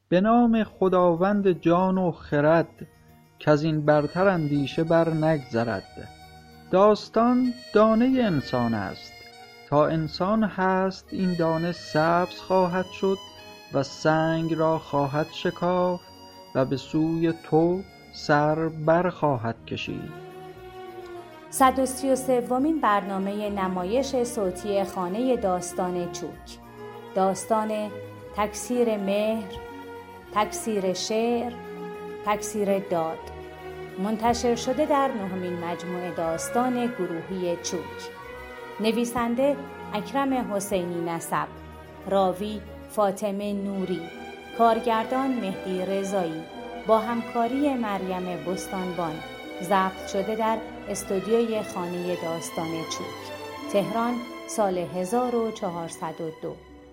به نام خداوند جان و خرد، کز این برتر اندیشه بر نگذرد. داستان دانه انسان است، تا انسان هست این دانه سبز خواهد شد و سنگ را خواهد شکافت و به سوی تو سر بر خواهد کشید. 133مین برنامه نمایش صوتی خانه داستان چوک. داستان تکثیر مهر، تکثیر شعر، تکثیر داد، منتشر شده در 9مین مجموعه داستان گروهی چوک. نویسنده اکرم حسینی نسب، راوی فاطمه نوری، کارگردان مهدی رضایی، با همکاری مریم بستانبان. ضبط شده در استودیوی خانه داستان چوک، تهران، سال 1402.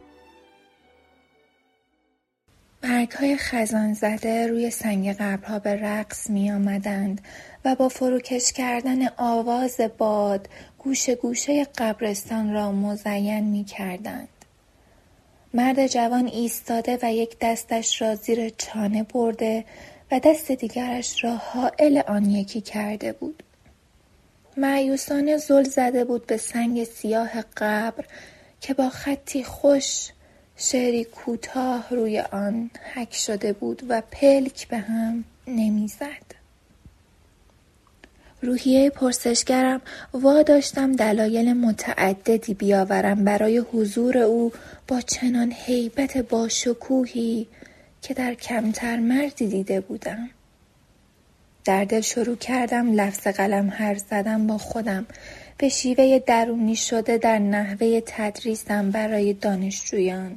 برگ‌های خزان زده روی سنگ قبرها به رقص می آمدند و با فروکش کردن آواز باد گوشه گوشه قبرستان را مزین می کردند. مرد جوان ایستاده و یک دستش را زیر چانه برده و دست دیگرش را حائل آن یکی کرده بود. مایوسانه زل زده بود به سنگ سیاه قبر که با خطی خوش شعری کوتاه روی آن حک شده بود و پلک به هم نمیزد. روحیه پرسشگرم واداشتم دلایل متعددی بیاورم برای حضور او با چنان هیبت باشکوهی که در کمتر مردی دیده بودم. در دل شروع کردم لفظ قلم حرف زدم با خودم به شیوه درونی شده در نحوه تدریسم برای دانشجویان.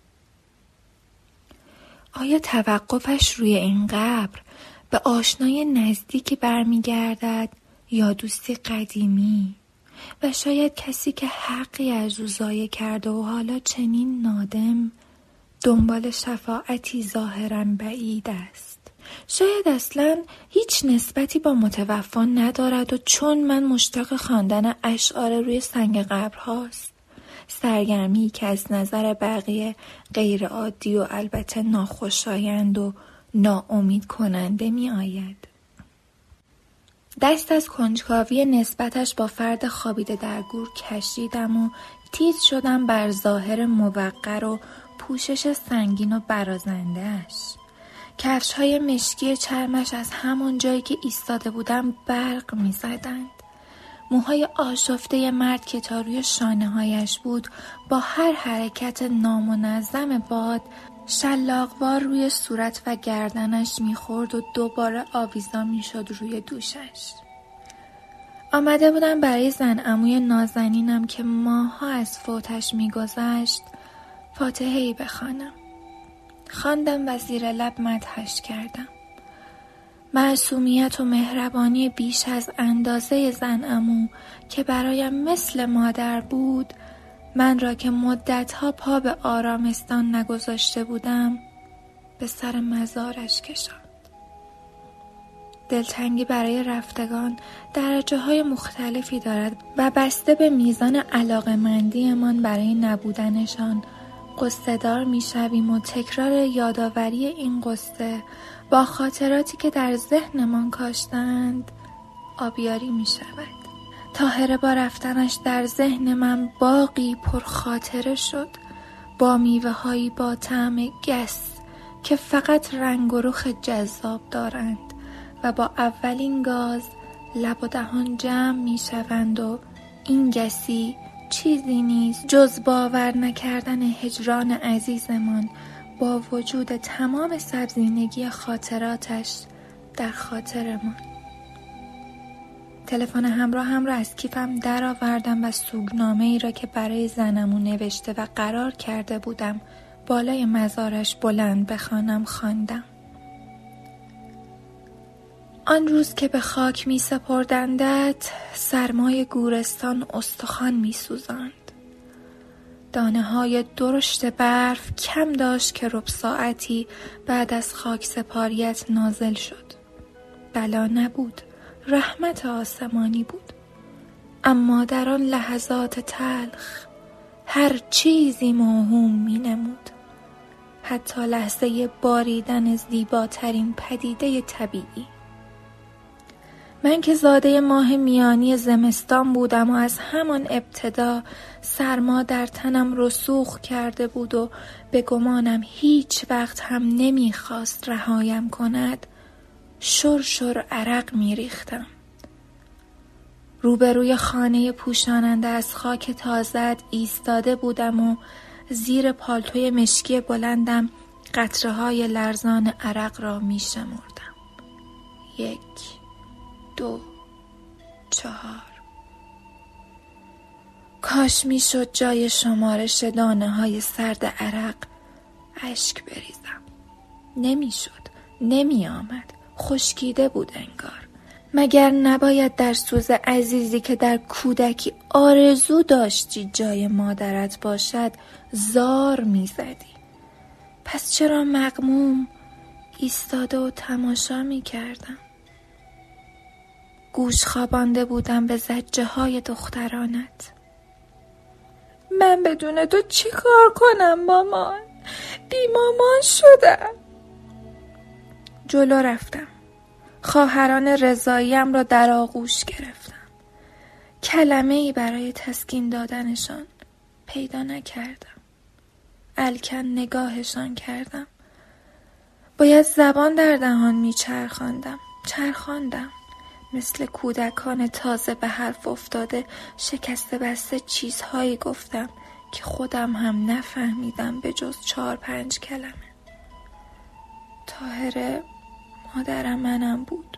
آیا توقفش روی این قبر به آشنای نزدیکی برمیگردد یا دوستی قدیمی و شاید کسی که حقی از او ضایع کرده و حالا چنین نادم دنبال شفاعتی ظاهراً بعید است. شاید اصلاً هیچ نسبتی با متوفی ندارد و چون من مشتاق خواندن اشعار روی سنگ قبرهاست، سرگرمی که از نظر بقیه غیر عادی و البته ناخوشایند و ناامید کننده می آید. دست از کنجکاوی نسبتش با فرد خوابیده در گور کشیدم و تیز شدم بر ظاهر موقر و پوشش سنگین و برازنده‌اش. کفش‌های مشکی چرمش از همان جایی که ایستاده بودم برق می‌زدند. موهای آشفته مرد که تا روی شانه‌هایش بود با هر حرکت نامنظم باد شلاقوار روی صورت و گردنش می‌خورد و دوباره آویزان می‌شد روی دوشش. آمده بودم برای زن عموی نازنینم که ماه‌ها از فوتش می‌گذشت فاتحه‌ای بخوانم. خواندم و زیر لب مدحش کردم. معصومیت و مهربانی بیش از اندازه زن عمو که برایم مثل مادر بود، من را که مدتها پا به آرامستان نگذاشته بودم به سر مزارش کشاند. دلتنگی برای رفتگان درجه‌های مختلفی دارد و بسته به میزان علاقه‌مندی‌مان برای نبودنشان قصه‌دار می‌شویم و تکرار یادآوری این قصه با خاطراتی که در ذهنمان کاشتند آبیاری می‌شود. طاهره با رفتنش در ذهن من باغی پرخاطره شد، با میوه‌هایی با طعم گس که فقط رنگ و رخ جذاب دارند و با اولین گاز لب و دهان جمع می‌شوند و این گسی چیزی نیست جز باور نکردن هجران عزیزمان با وجود تمام سبزینگی خاطراتش در خاطرمان. تلفن همراهم را از کیفم درآوردم و سوگنامه‌ای را که برای زنمو نوشته و قرار کرده بودم بالای مزارش بلند بخوانم خواندم. آن روز که به خاک می سپردندت سرمای گورستان استخوان می سوزاند. دانه های درشت برف کم داشت که ربع ساعتی بعد از خاک سپاریت نازل شد. بلا نبود، رحمت آسمانی بود. اما در آن لحظات تلخ هر چیزی موهوم می نمود. حتی لحظه باریدن زیباترین پدیده طبیعی. من که زاده ماه میانی زمستان بودم و از همان ابتدا سرما در تنم رسوخ کرده بود و به گمانم هیچ وقت هم نمیخواست رهایم کند، شرشر عرق میریختم. روبروی خانه پوشاننده از خاک تازه‌ات ایستاده بودم و زیر پالتوی مشکی بلندم قطره‌های لرزان عرق را میشمردم. 1 2 4. کاش میشد جای شمارش دانه‌های سرد عرق اشک بریزم. نمیشد، نمیآمد. خشکیده بود انگار. مگر نباید در سوز عزیزی که در کودکی آرزو داشتی جای مادرت باشد زار میزدی؟ پس چرا مغموم ایستاده و تماشا میکردم؟ گوش خوابانده بودم به زجه های دخترانت. من بدون تو چی کار کنم مامان؟ بی مامان شدم. جلو رفتم. خواهران رضاییم را در آغوش گرفتم. کلمه‌ای برای تسکین دادنشان پیدا نکردم. الکن نگاهشان کردم. باید زبان در دهان چرخاندم. مثل کودکان تازه به حرف افتاده شکسته بسته چیزهایی گفتم که خودم هم نفهمیدم به جز 4-5 کلمه. طاهره مادرم منم بود.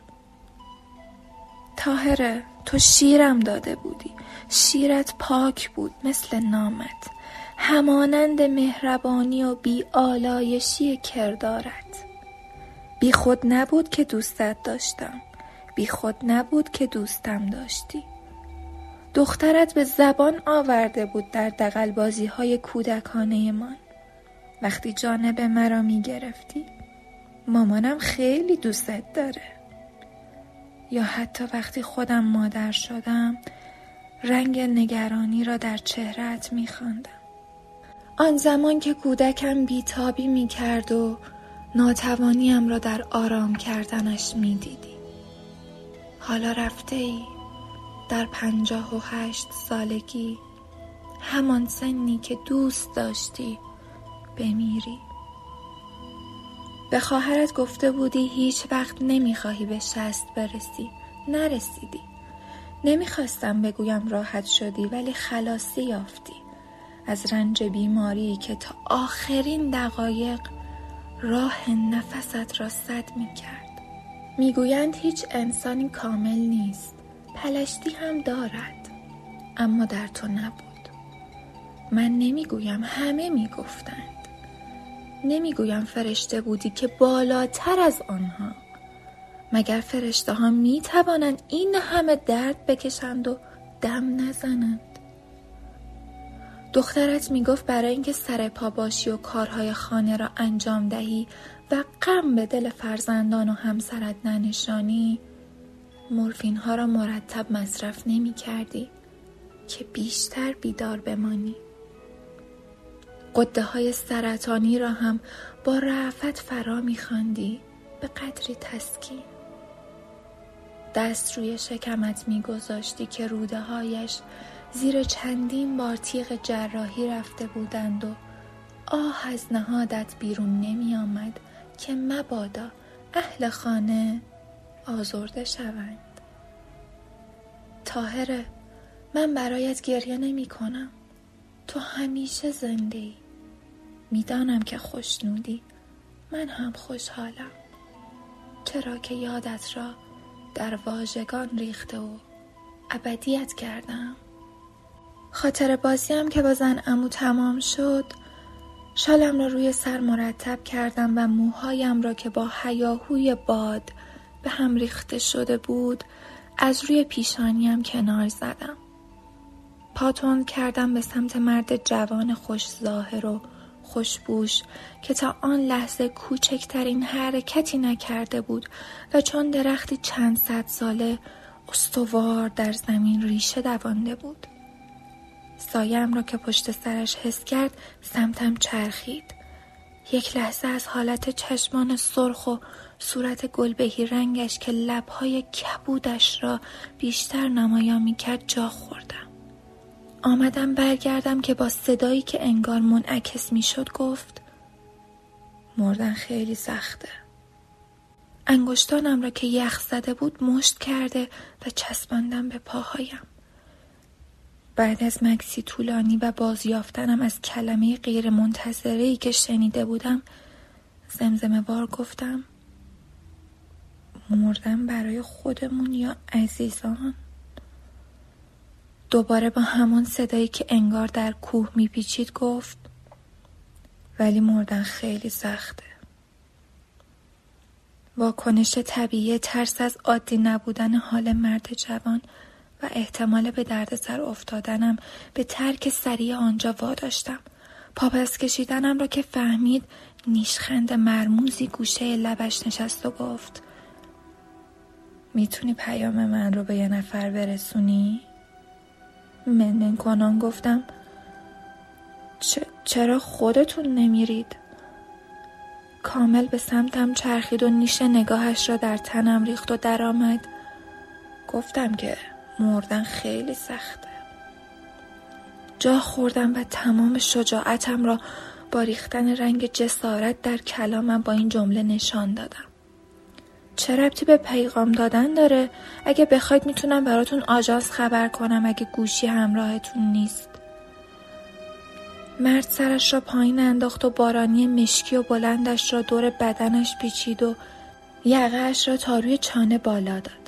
طاهره تو شیرم داده بودی. شیرت پاک بود مثل نامت، همانند مهربانی و بی آلایشی کردارت. بی خود نبود که دوستت داشتم، بی خود نبود که دوستم داشتی. دخترت به زبان آورده بود در دغل‌بازی های کودکانه من. وقتی جانب مرا می گرفتی مامانم خیلی دوستت داره. یا حتی وقتی خودم مادر شدم رنگ نگرانی را در چهره‌ات می خواندم. آن زمان که کودکم بیتابی می کرد و ناتوانیم را در آرام کردنش می دیدی. حالا رفته ای در 58 سالگی، همان سنی که دوست داشتی بمیری. به خواهرت گفته بودی هیچ وقت نمیخواهی به 60 برسی. نرسیدی. نمیخواستم بگویم راحت شدی، ولی خلاصی یافتی از رنج بیماری که تا آخرین دقایق راه نفست را سد میکرد. میگویند هیچ انسانی کامل نیست. پلشتی هم دارد، اما در تو نبود. من نمیگویم، همه میگفتند. نمیگویم فرشته بودی که بالاتر از آنها. مگر فرشته ها میتوانند این همه درد بکشند و دم نزنند؟ دخترت میگفت برای اینکه سر پا باشی و کارهای خانه را انجام دهی و غم به دل فرزندان و همسرت ننشانی، مورفین ها را مرتب مصرف نمی کردی که بیشتر بیدار بمانی. غده های سرطانی را هم با رأفت فرا می خواندی به قدری تسکین. دست روی شکمت می گذاشتی که روده هایش زیر چندین بار تیغ جراحی رفته بودند و آه از نهادت بیرون نمی آمد که مبادا اهل خانه آزرده شوند. طاهره، من برایت گریه نمی کنم. تو همیشه زنده ای. میدانم که خوشنودی، من هم خوشحالم، چرا که یادت را در واژگان ریخته و ابدیت کردم. خاطر بازیم که با زن عمو تمام شد، شالم را روی سر مرتب کردم و موهایم را که با هیاهوی باد به هم ریخته شده بود از روی پیشانیم کنار زدم. پاتون کردم به سمت مرد جوان خوش ظاهر و خوشبوش که تا آن لحظه کوچکترین حرکتی نکرده بود و چون درختی چند صد ساله استوار در زمین ریشه دوانده بود. سایه‌ام را که پشت سرش حس کرد سمتم چرخید. یک لحظه از حالت چشمان سرخ و صورت گلبهی رنگش که لبهای کبودش را بیشتر نمایان می‌کرد جا خوردم. آمدم برگردم که با صدایی که انگار منعکس می‌شد گفت: مردن خیلی سخته. انگشتانم را که یخ زده بود مشت کرده و چسباندم به پاهایم. بعد از مکسی طولانی و بازیافتنم از کلمه غیر منتظره‌ای که شنیده بودم زمزمه وار گفتم: مردن برای خودمون یا عزیزان؟ دوباره با همان صدایی که انگار در کوه میپیچید گفت: ولی مردن خیلی سخته. واکنش طبیعی ترس از عادی نبودن حال مرد جوان و احتمال به دردسر افتادنم به ترک سریع آنجا واداشتم. پاپس کشیدنم را که فهمید نیشخند مرموزی گوشه لبش نشست و گفت: میتونی پیام من رو به یه نفر برسونی؟ منمن کنان گفتم: چرا خودتون نمیرید؟ کامل به سمتم چرخید و نیش نگاهش را در تنم ریخت و درآمد: گفتم که مردن خیلی سخته. جا خوردم و تمام شجاعتم را با ریختن رنگ جسارت در کلامم با این جمله نشان دادم: چه ربطی به پیغام دادن داره؟ اگه بخواید میتونم براتون آژانس خبر کنم اگه گوشی همراهتون نیست. مرد سرش را پایین انداخت و بارانی مشکی و بلندش را دور بدنش پیچید و یقه‌اش را تا روی چانه بالا داد.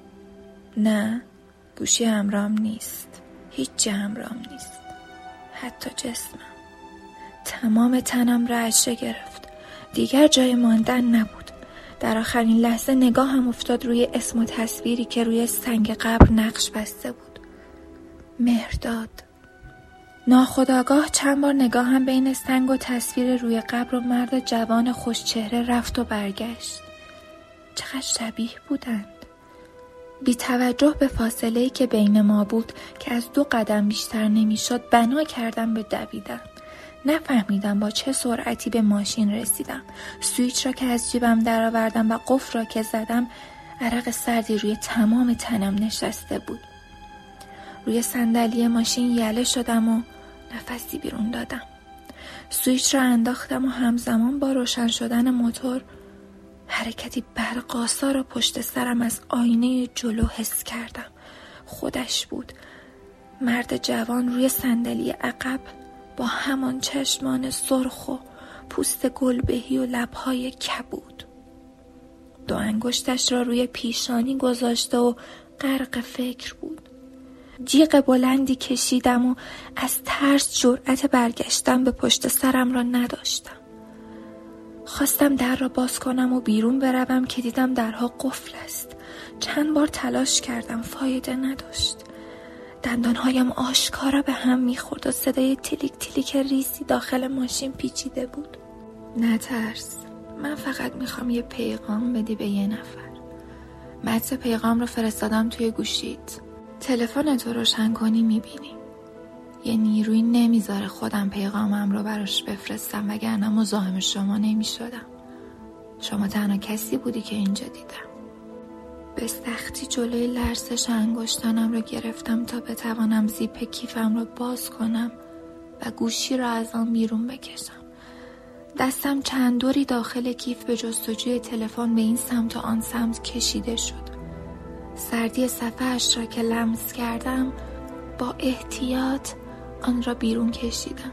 نه، گوشی همراهم نیست. هیچ جا همراهم نیست. حتی جسمم. تمام تنم رعشه گرفت. دیگر جای ماندن نبود. در آخرین لحظه نگاهم افتاد روی اسم و تصویری که روی سنگ قبر نقش بسته بود: مهرداد. ناخودآگاه چند بار نگاهم بین سنگ و تصویر روی قبر و مرد جوان خوشچهره رفت و برگشت. چقدر شبیه بودند. بی توجه به فاصله‌ای که بین ما بود که از 2 قدم بیشتر نمیشد بنا کردم به دویدن. نفهمیدم با چه سرعتی به ماشین رسیدم. سویچ را که از جیبم درآوردم و قفل را که زدم عرق سردی روی تمام تنم نشسته بود. روی صندلی ماشین یله شدم و نفسی بیرون دادم. سویچ را انداختم و همزمان با روشن شدن موتور حرکتی برق‌آسا را پشت سرم از آینه جلو حس کردم. خودش بود. مرد جوان روی صندلی عقب با همان چشمان سرخ و پوست گلبهی و لب‌های کبود. 2 انگشتش را روی پیشانی گذاشته و غرق فکر بود. جیغ بلندی کشیدم و از ترس جرأت برگشتن به پشت سرم را نداشتم. خواستم در را باز کنم و بیرون بروم که دیدم درها قفل است. چند بار تلاش کردم، فایده نداشت. دندانهایم آشکارا به هم میخورد و صدای تلیک تلیک ریزی داخل ماشین پیچیده بود. نترس، من فقط میخوام یه پیغام بدی به یه نفر. متن پیغام رو فرستادم توی گوشیت. تلفنتو روشن کنی میبینی. یه نیروی نمیذاره خودم پیغامم رو براش بفرستم وگرنه مزاحم شما نمیشدم. شما تنها کسی بودی که اینجا دیدم. به سختی جلوی لرزش انگشتانم رو گرفتم تا بتوانم زیپ کیفم رو باز کنم و گوشی رو از آن بیرون بکشم. دستم چند دوری داخل کیف به جستجوی تلفن به این سمت و آن سمت کشیده شد. سردی صفحه‌اش را که لمس کردم با احتیاط آن را بیرون کشیدم.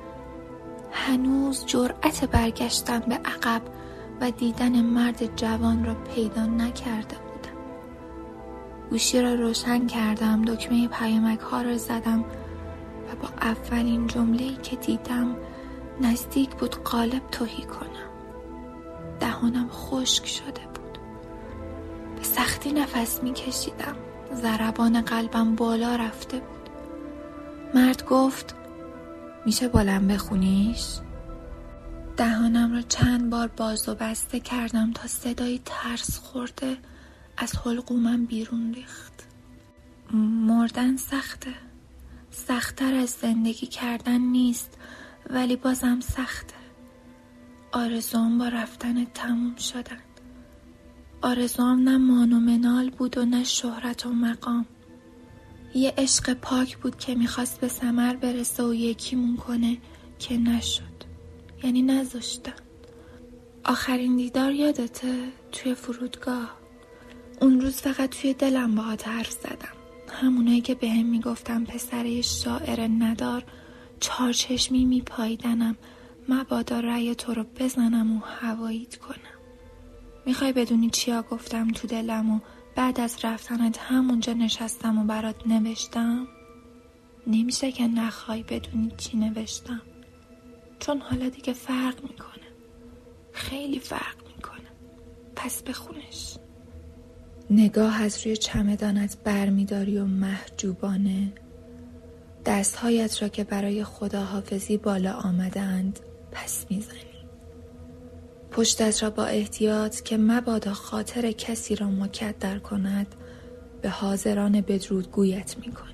هنوز جرأت برگشتن به عقب و دیدن مرد جوان را پیدا نکرده بودم. گوشی را روشن کردم، دکمه پیامک ها را زدم و با اولین جمله‌ای که دیدم نزدیک بود قالب تهی کنم. دهانم خشک شده بود. به سختی نفس می کشیدم. ضربان قلبم بالا رفته بود. مرد گفت: میشه بلند بخونیش؟ دهانم را چند بار باز و بسته کردم تا صدای ترس خورده از حلقومم بیرون ریخت. مردن سخته. سخت‌تر از زندگی کردن نیست، ولی بازم سخته. آرزوام با رفتنت تموم شدن. آرزوام نه مان و منال بود و نه شهرت و مقام. یه عشق پاک بود که میخواست به ثمر برسه و یکیمون کنه که نشد. یعنی نذاشتن. آخرین دیدار یادته؟ توی فرودگاه. اون روز فقط توی دلم باهات حرف زدم. همونایی که بهم میگفتم پسره شاعر ندار، چارچشمی میپاییدنم مبادا رأی تو رو بزنم و هواییت کنم. میخوای بدونی چیا گفتم تو دلم و بعد از رفتنت همونجا نشستم و برات نوشتم؟ نمیشه که نخوای بدونی چی نوشتم، چون حالا دیگه فرق میکنه، خیلی فرق میکنه. پس بخونش. نگاه از روی چمدانت برمیداری و محجوبانه دستهایت را که برای خداحافظی بالا آمدند پس میزنی. پشتت را با احتیاط که مبادا خاطر کسی را مکدر کند به حاضران بدرودگویت میکنی.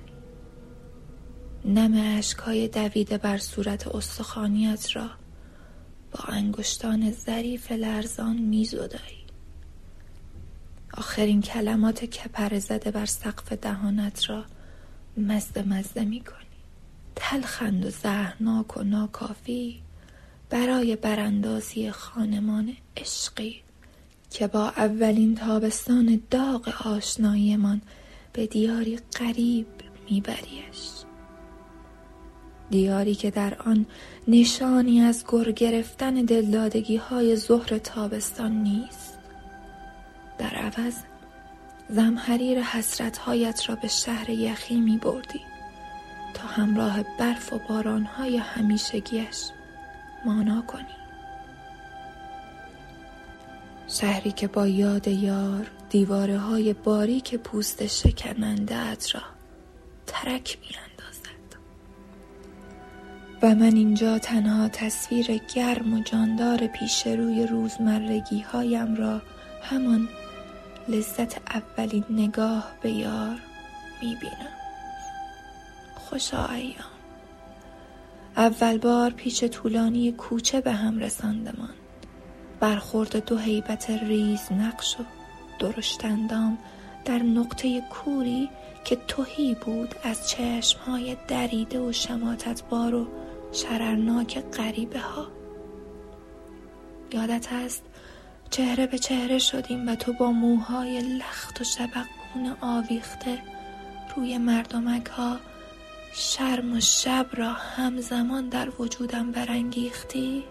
نم اشکهای دویده بر صورت استخوانیت را با انگشتان ظریف لرزان میزدایی. آخرین کلمات کپر زده بر سقف دهانت را مزه میکنی. تلخند و زهرناک و ناکافی برای براندازی خانمان عشقی که با اولین تابستان داغ آشناییمان به دیاری غریب میبریش. دیاری که در آن نشانی از گر گرفتن دلدادگی های ظهر تابستان نیست. در عوض زمحریر حسرتهایت را به شهر یخی می بردی تا همراه برف و بارانهای همیشگیش مانا کنی. شهری که با یاد یار دیواره های باریک پوست شکننده ات را ترک می اندازد. و من اینجا تنها تصویر گرم و جاندار پیش روی روزمرگی هایم را، همان لذت اولین نگاه به یار می بینم. خوشا ایام. اول بار پیچ طولانی کوچه به هم رساندمان. برخورد دو هیبت ریز نقش و درشتندام در نقطه کوری که تهی بود از چشمهای دریده و شماتتبار و شررناک غریبه ها. یادت هست چهره به چهره شدیم و تو با موهای لخت و شبقون آویخته روی مردمک ها شرم و شب را همزمان در وجودم برانگیختی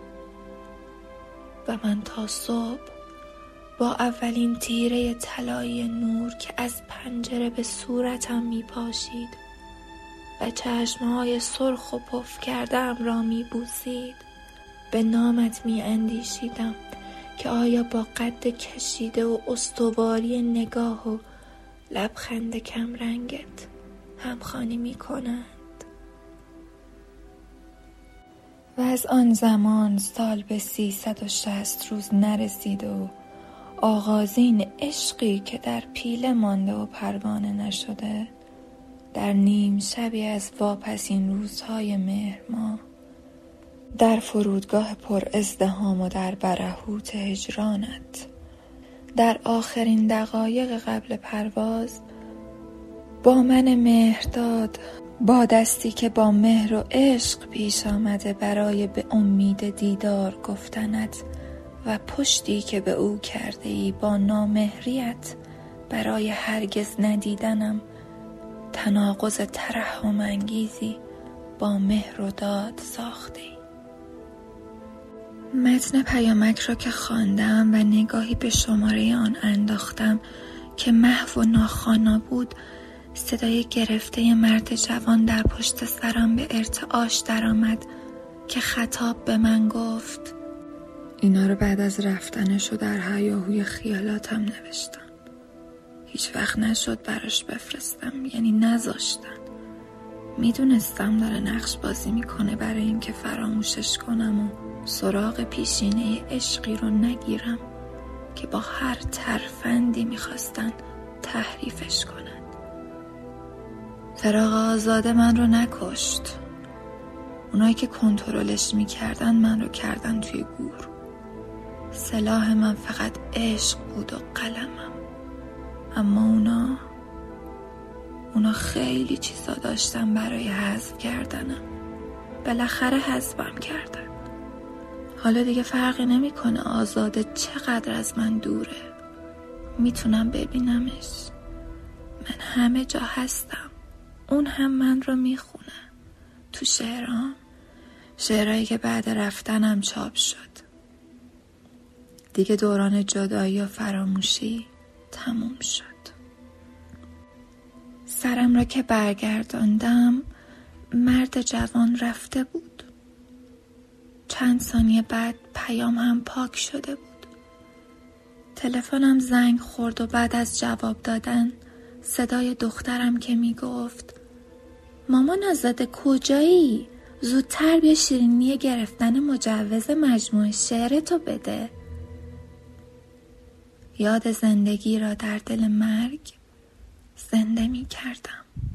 و من تا صبح با اولین تیره طلایی نور که از پنجره به صورتم می پاشید و چشمهای سرخ و پف کردم را می بوسید به نامت می اندیشیدم که آیا با قد کشیده و استواری نگاه و لبخند کم رنگت همخوانی می کنند. و از آن زمان سال به 360 روز نرسید و آغازین عشقی که در پیله مانده و پروانه نشده در نیم شبی از واپسین روزهای مهر ماه در فرودگاه پر ازدحام و در برهوت هجرانت در آخرین دقایق قبل پرواز با من مهرداد، با دستی که با مهر و عشق پیش آمده برای به امید دیدار گفتنت و پشتی که به او کرده ای با نامهریت برای هرگز ندیدنم، تناقض ترحم انگیزی با مهر و داد ساخته ای. متن پیامک را که خواندم و نگاهی به شماره آن انداختم که محو و ناخوانا بود، صدای گرفته مرد جوان در پشت سرم به ارتعاش درآمد که خطاب به من گفت: اینا رو بعد از رفتنشو در هیاهوی خیالاتم نوشتم. هیچ وقت نشد براش بفرستم، یعنی نذاشتن. میدونستم داره نقش بازی میکنه برای اینکه فراموشش کنم و سراغ پیشینه عشقی رو نگیرم که با هر ترفندی میخواستن تحریفش کنن. فراق آزاده من رو نکشت. اونایی که کنترلش میکردن من رو کردن توی گور. سلاح من فقط عشق بود و قلمم. اما اونا خیلی چیزا داشتن برای حذف کردنم. بالاخره حذفم کردن. حالا دیگه فرقی نمیکنه آزاده چقدر از من دوره. میتونم ببینمش. من همه جا هستم. اون هم من رو میخونه. تو شعرهایی که بعد رفتنم چاپ شد. دیگه دوران جدایی و فراموشی تموم شد. سرم را که برگرداندم مرد جوان رفته بود. چند ثانیه بعد پیام هم پاک شده بود. تلفنم زنگ خورد و بعد از جواب دادن صدای دخترم که میگفت مامان آزاده کجایی؟ زودتر بیا شیرینی گرفتن مجوز مجموعه شعرتو بده. یاد زندگی را در دل مرگ زنده می کردم.